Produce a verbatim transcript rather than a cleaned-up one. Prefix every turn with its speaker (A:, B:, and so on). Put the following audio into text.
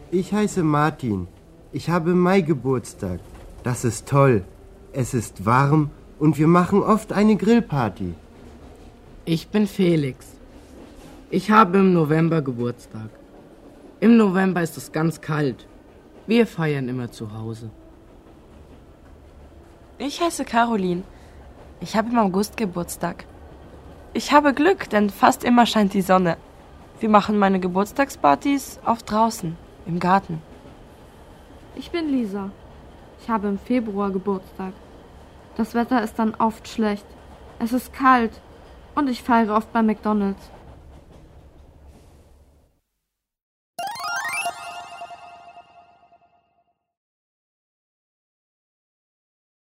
A: Ich heiße Martin. Ich habe im Mai Geburtstag. Das ist toll. Es ist warm und wir machen oft eine Grillparty.
B: Ich bin Felix. Ich habe im November Geburtstag. Im November ist es ganz kalt. Wir feiern immer zu Hause.
C: Ich heiße Caroline. Ich habe im August Geburtstag. Ich habe Glück, denn fast immer scheint die Sonne. Wir machen meine Geburtstagspartys oft draußen, im Garten.
D: Ich bin Lisa. Ich habe im Februar Geburtstag. Das Wetter ist dann oft schlecht. Es ist kalt und ich feiere oft bei McDonald's.